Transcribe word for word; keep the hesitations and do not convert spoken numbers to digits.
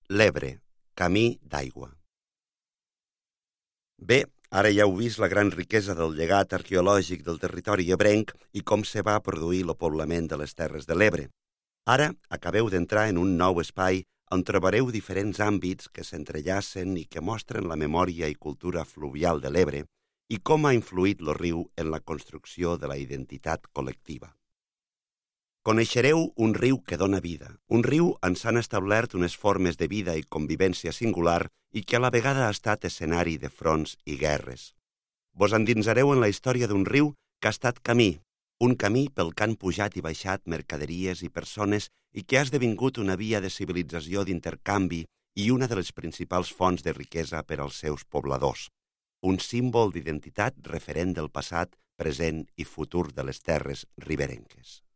L'Ebre, camí d'aigua. Bé, ara ja heu vist la gran riquesa del llegat arqueològic del territori ebrenc i com se va produir el poblament de les Terres de l'Ebre. Ara acabeu d'entrar en un nou espai on trobareu diferents àmbits que s'entrellacen i que mostren la memòria i cultura fluvial de l'Ebre i com ha influït el riu en la construcció de la identitat col·lectiva. Coneixereu un riu que dona vida, un riu on s'han establert unes formes de vida i convivència singular i que a la vegada ha estat escenari de fronts i guerres. Vos endinsareu en la història d'un riu que ha estat camí, un camí pel que han pujat i baixat mercaderies i persones i que ha esdevingut una via de civilització d'intercanvi i una de les principals fonts de riquesa per als seus pobladors, un símbol d'identitat referent del passat, present i futur de les terres riberenques.